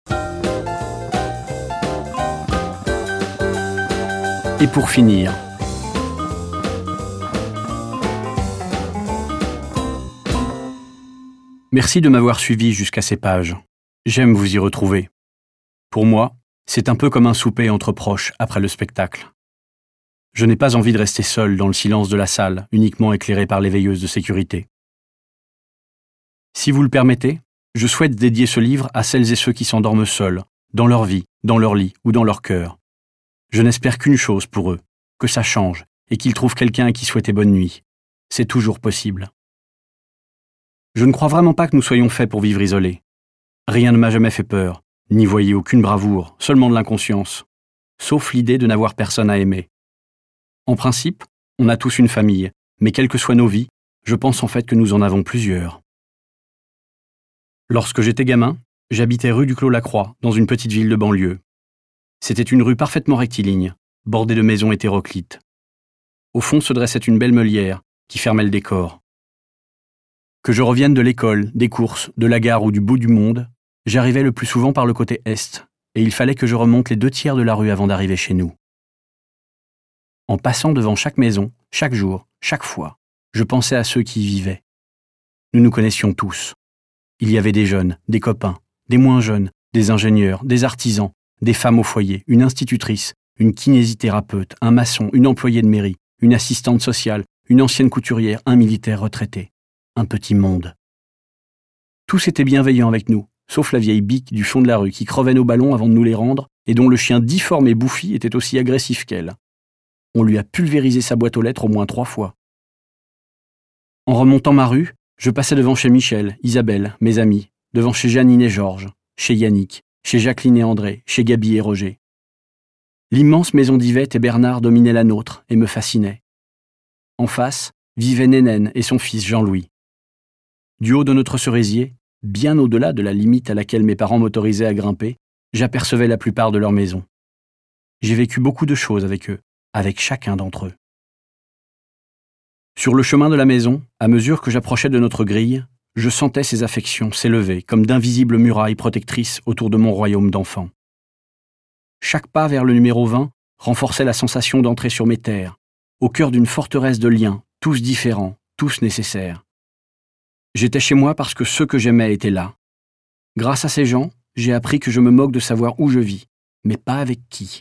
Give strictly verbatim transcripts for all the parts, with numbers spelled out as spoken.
Et pour finir, merci de m'avoir suivi jusqu'à ces pages. J'aime vous y retrouver. Pour moi, c'est un peu comme un souper entre proches après le spectacle. Je n'ai pas envie de rester seul dans le silence de la salle, uniquement éclairé par les veilleuses de sécurité. Si vous le permettez, je souhaite dédier ce livre à celles et ceux qui s'endorment seuls, dans leur vie, dans leur lit ou dans leur cœur. Je n'espère qu'une chose pour eux, que ça change et qu'ils trouvent quelqu'un à qui souhaiter bonne nuit. C'est toujours possible. Je ne crois vraiment pas que nous soyons faits pour vivre isolés. Rien ne m'a jamais fait peur, n'y voyez aucune bravoure, seulement de l'inconscience, sauf l'idée de n'avoir personne à aimer. En principe, on a tous une famille, mais quelles que soient nos vies, je pense en fait que nous en avons plusieurs. Lorsque j'étais gamin, j'habitais rue du Clos-Lacroix, dans une petite ville de banlieue. C'était une rue parfaitement rectiligne, bordée de maisons hétéroclites. Au fond se dressait une belle meulière qui fermait le décor. Que je revienne de l'école, des courses, de la gare ou du bout du monde, j'arrivais le plus souvent par le côté est, et il fallait que je remonte les deux tiers de la rue avant d'arriver chez nous. En passant devant chaque maison, chaque jour, chaque fois, je pensais à ceux qui y vivaient. Nous nous connaissions tous. Il y avait des jeunes, des copains, des moins jeunes, des ingénieurs, des artisans, des femmes au foyer, une institutrice, une kinésithérapeute, un maçon, une employée de mairie, une assistante sociale, une ancienne couturière, un militaire retraité. Un petit monde. Tous étaient bienveillants avec nous, sauf la vieille bique du fond de la rue qui crevait nos ballons avant de nous les rendre et dont le chien difforme et bouffi était aussi agressif qu'elle. On lui a pulvérisé sa boîte aux lettres au moins trois fois. En remontant ma rue, je passais devant chez Michel, Isabelle, mes amis, devant chez Janine et Georges, chez Yannick, chez Jacqueline et André, chez Gaby et Roger. L'immense maison d'Yvette et Bernard dominait la nôtre et me fascinait. En face, vivait Nénène et son fils Jean-Louis. Du haut de notre cerisier, bien au-delà de la limite à laquelle mes parents m'autorisaient à grimper, j'apercevais la plupart de leurs maisons. J'ai vécu beaucoup de choses avec eux, avec chacun d'entre eux. Sur le chemin de la maison, à mesure que j'approchais de notre grille, je sentais ces affections s'élever comme d'invisibles murailles protectrices autour de mon royaume d'enfant. Chaque pas vers le numéro vingt renforçait la sensation d'entrer sur mes terres, au cœur d'une forteresse de liens, tous différents, tous nécessaires. J'étais chez moi parce que ceux que j'aimais étaient là. Grâce à ces gens, j'ai appris que je me moque de savoir où je vis, mais pas avec qui.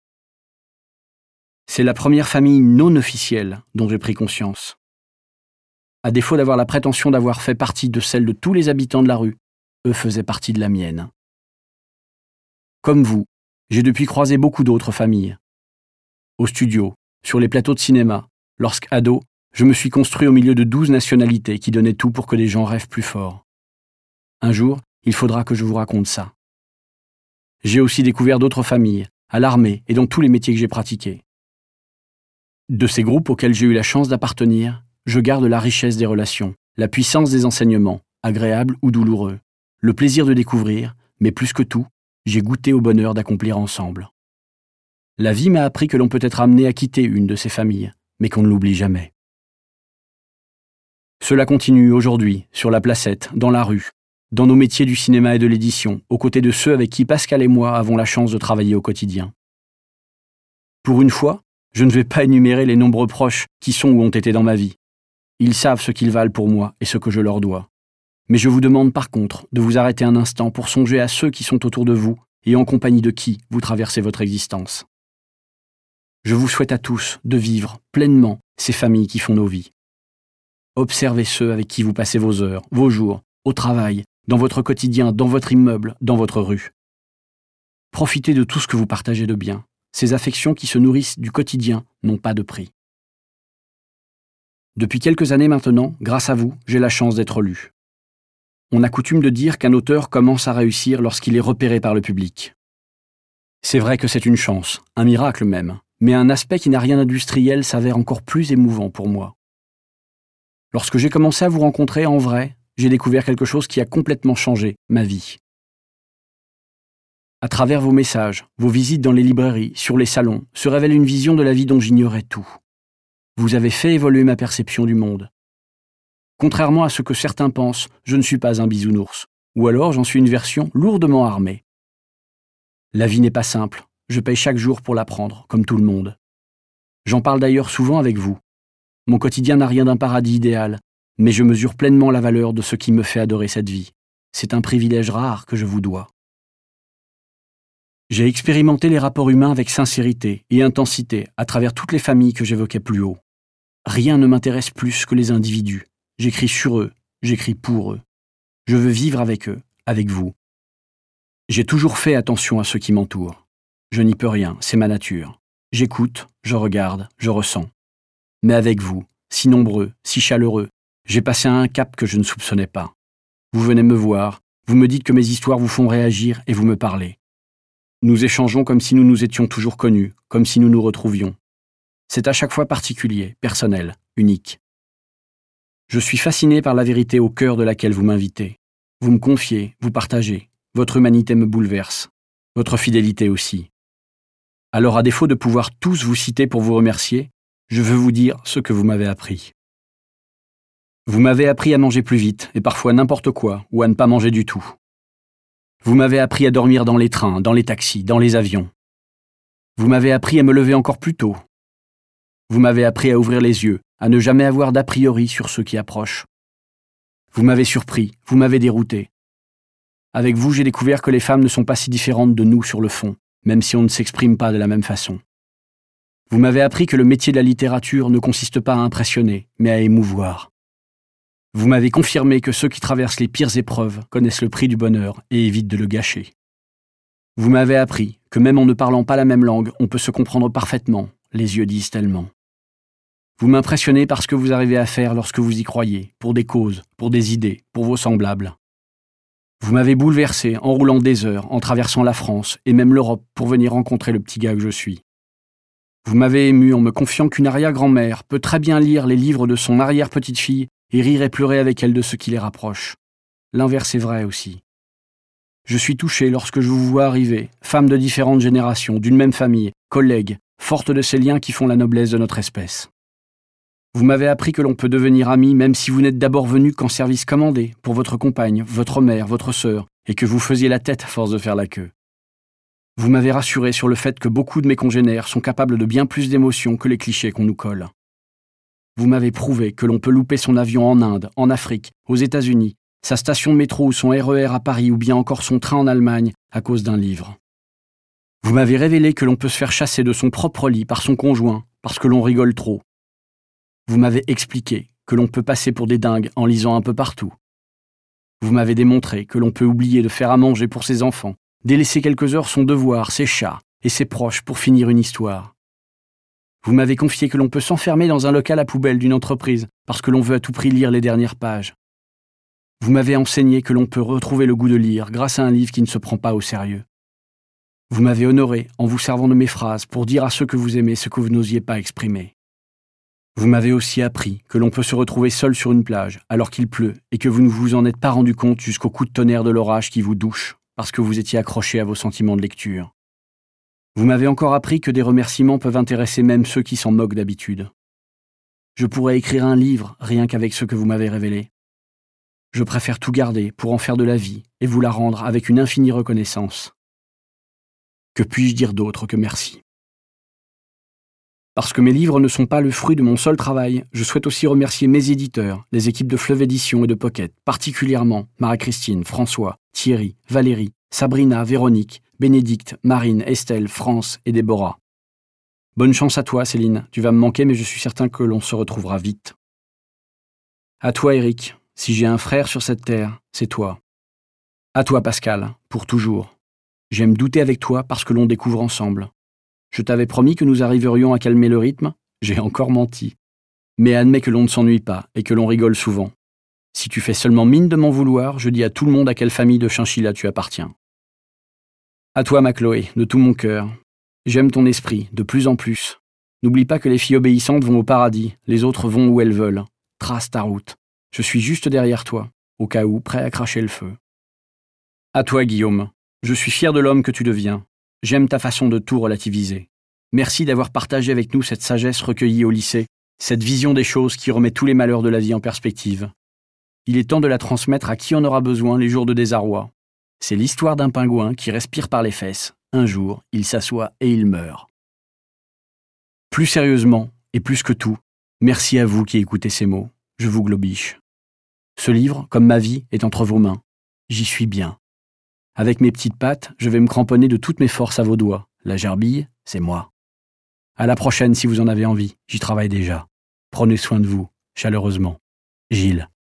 C'est la première famille non officielle dont j'ai pris conscience. À défaut d'avoir la prétention d'avoir fait partie de celle de tous les habitants de la rue, eux faisaient partie de la mienne. Comme vous, j'ai depuis croisé beaucoup d'autres familles. Au studio, sur les plateaux de cinéma, lorsqu'ado, je me suis construit au milieu de douze nationalités qui donnaient tout pour que les gens rêvent plus fort. Un jour, il faudra que je vous raconte ça. J'ai aussi découvert d'autres familles, à l'armée et dans tous les métiers que j'ai pratiqués. De ces groupes auxquels j'ai eu la chance d'appartenir, je garde la richesse des relations, la puissance des enseignements, agréables ou douloureux, le plaisir de découvrir, mais plus que tout, j'ai goûté au bonheur d'accomplir ensemble. La vie m'a appris que l'on peut être amené à quitter une de ces familles, mais qu'on ne l'oublie jamais. Cela continue aujourd'hui, sur la placette, dans la rue, dans nos métiers du cinéma et de l'édition, aux côtés de ceux avec qui Pascal et moi avons la chance de travailler au quotidien. Pour une fois, je ne vais pas énumérer les nombreux proches qui sont ou ont été dans ma vie. Ils savent ce qu'ils valent pour moi et ce que je leur dois. Mais je vous demande par contre de vous arrêter un instant pour songer à ceux qui sont autour de vous et en compagnie de qui vous traversez votre existence. Je vous souhaite à tous de vivre pleinement ces familles qui font nos vies. Observez ceux avec qui vous passez vos heures, vos jours, au travail, dans votre quotidien, dans votre immeuble, dans votre rue. Profitez de tout ce que vous partagez de bien. Ces affections qui se nourrissent du quotidien n'ont pas de prix. Depuis quelques années maintenant, grâce à vous, j'ai la chance d'être lu. On a coutume de dire qu'un auteur commence à réussir lorsqu'il est repéré par le public. C'est vrai que c'est une chance, un miracle même, mais un aspect qui n'a rien d'industriel s'avère encore plus émouvant pour moi. Lorsque j'ai commencé à vous rencontrer en vrai, j'ai découvert quelque chose qui a complètement changé ma vie. À travers vos messages, vos visites dans les librairies, sur les salons, se révèle une vision de la vie dont j'ignorais tout. Vous avez fait évoluer ma perception du monde. Contrairement à ce que certains pensent, je ne suis pas un bisounours, ou alors j'en suis une version lourdement armée. La vie n'est pas simple, je paye chaque jour pour l'apprendre, comme tout le monde. J'en parle d'ailleurs souvent avec vous. Mon quotidien n'a rien d'un paradis idéal, mais je mesure pleinement la valeur de ce qui me fait adorer cette vie. C'est un privilège rare que je vous dois. J'ai expérimenté les rapports humains avec sincérité et intensité à travers toutes les familles que j'évoquais plus haut. Rien ne m'intéresse plus que les individus. J'écris sur eux, j'écris pour eux. Je veux vivre avec eux, avec vous. J'ai toujours fait attention à ceux qui m'entourent. Je n'y peux rien, c'est ma nature. J'écoute, je regarde, je ressens. Mais avec vous, si nombreux, si chaleureux, j'ai passé à un cap que je ne soupçonnais pas. Vous venez me voir, vous me dites que mes histoires vous font réagir et vous me parlez. Nous échangeons comme si nous nous étions toujours connus, comme si nous nous retrouvions. C'est à chaque fois particulier, personnel, unique. Je suis fasciné par la vérité au cœur de laquelle vous m'invitez. Vous me confiez, vous partagez. Votre humanité me bouleverse. Votre fidélité aussi. Alors à défaut de pouvoir tous vous citer pour vous remercier, je veux vous dire ce que vous m'avez appris. Vous m'avez appris à manger plus vite, et parfois n'importe quoi, ou à ne pas manger du tout. Vous m'avez appris à dormir dans les trains, dans les taxis, dans les avions. Vous m'avez appris à me lever encore plus tôt. Vous m'avez appris à ouvrir les yeux, à ne jamais avoir d'a priori sur ceux qui approchent. Vous m'avez surpris, vous m'avez dérouté. Avec vous, j'ai découvert que les femmes ne sont pas si différentes de nous sur le fond, même si on ne s'exprime pas de la même façon. Vous m'avez appris que le métier de la littérature ne consiste pas à impressionner, mais à émouvoir. Vous m'avez confirmé que ceux qui traversent les pires épreuves connaissent le prix du bonheur et évitent de le gâcher. Vous m'avez appris que même en ne parlant pas la même langue, on peut se comprendre parfaitement, les yeux disent tellement. Vous m'impressionnez par ce que vous arrivez à faire lorsque vous y croyez, pour des causes, pour des idées, pour vos semblables. Vous m'avez bouleversé en roulant des heures, en traversant la France et même l'Europe pour venir rencontrer le petit gars que je suis. Vous m'avez ému en me confiant qu'une arrière-grand-mère peut très bien lire les livres de son arrière-petite-fille et rire et pleurer avec elle de ce qui les rapproche. L'inverse est vrai aussi. Je suis touché lorsque je vous vois arriver, femmes de différentes générations, d'une même famille, collègues, fortes de ces liens qui font la noblesse de notre espèce. Vous m'avez appris que l'on peut devenir amis même si vous n'êtes d'abord venu qu'en service commandé, pour votre compagne, votre mère, votre sœur, et que vous faisiez la tête à force de faire la queue. Vous m'avez rassuré sur le fait que beaucoup de mes congénères sont capables de bien plus d'émotions que les clichés qu'on nous colle. Vous m'avez prouvé que l'on peut louper son avion en Inde, en Afrique, aux États-Unis, sa station de métro ou son R E R à Paris ou bien encore son train en Allemagne à cause d'un livre. Vous m'avez révélé que l'on peut se faire chasser de son propre lit par son conjoint parce que l'on rigole trop. Vous m'avez expliqué que l'on peut passer pour des dingues en lisant un peu partout. Vous m'avez démontré que l'on peut oublier de faire à manger pour ses enfants, délaisser quelques heures son devoir, ses chats et ses proches pour finir une histoire. Vous m'avez confié que l'on peut s'enfermer dans un local à poubelle d'une entreprise parce que l'on veut à tout prix lire les dernières pages. Vous m'avez enseigné que l'on peut retrouver le goût de lire grâce à un livre qui ne se prend pas au sérieux. Vous m'avez honoré en vous servant de mes phrases pour dire à ceux que vous aimez ce que vous n'osiez pas exprimer. Vous m'avez aussi appris que l'on peut se retrouver seul sur une plage alors qu'il pleut et que vous ne vous en êtes pas rendu compte jusqu'au coup de tonnerre de l'orage qui vous douche parce que vous étiez accroché à vos sentiments de lecture. Vous m'avez encore appris que des remerciements peuvent intéresser même ceux qui s'en moquent d'habitude. Je pourrais écrire un livre rien qu'avec ce que vous m'avez révélé. Je préfère tout garder pour en faire de la vie et vous la rendre avec une infinie reconnaissance. Que puis-je dire d'autre que merci? Parce que mes livres ne sont pas le fruit de mon seul travail, je souhaite aussi remercier mes éditeurs, les équipes de Fleuve Édition et de Pocket, particulièrement Marie-Christine, François, Thierry, Valérie, Sabrina, Véronique, Bénédicte, Marine, Estelle, France et Déborah. Bonne chance à toi, Céline. Tu vas me manquer, mais je suis certain que l'on se retrouvera vite. À toi, Eric. Si j'ai un frère sur cette terre, c'est toi. À toi, Pascal, pour toujours. J'aime douter avec toi parce que l'on découvre ensemble. Je t'avais promis que nous arriverions à calmer le rythme, j'ai encore menti. Mais admets que l'on ne s'ennuie pas et que l'on rigole souvent. Si tu fais seulement mine de m'en vouloir, je dis à tout le monde à quelle famille de chinchilla tu appartiens. À toi, ma Chloé, de tout mon cœur. J'aime ton esprit, de plus en plus. N'oublie pas que les filles obéissantes vont au paradis, les autres vont où elles veulent. Trace ta route. Je suis juste derrière toi, au cas où, prêt à cracher le feu. À toi, Guillaume. Je suis fier de l'homme que tu deviens. J'aime ta façon de tout relativiser. Merci d'avoir partagé avec nous cette sagesse recueillie au lycée, cette vision des choses qui remet tous les malheurs de la vie en perspective. Il est temps de la transmettre à qui en aura besoin les jours de désarroi. C'est l'histoire d'un pingouin qui respire par les fesses un jour, il s'assoit et il meurt. Plus sérieusement, et plus que tout, merci à vous qui écoutez ces mots. Je vous globiche. Ce livre, comme ma vie, est entre vos mains. J'y suis bien. Avec mes petites pattes, je vais me cramponner de toutes mes forces à vos doigts. La gerbille, c'est moi. À la prochaine si vous en avez envie, j'y travaille déjà. Prenez soin de vous, chaleureusement. Gilles.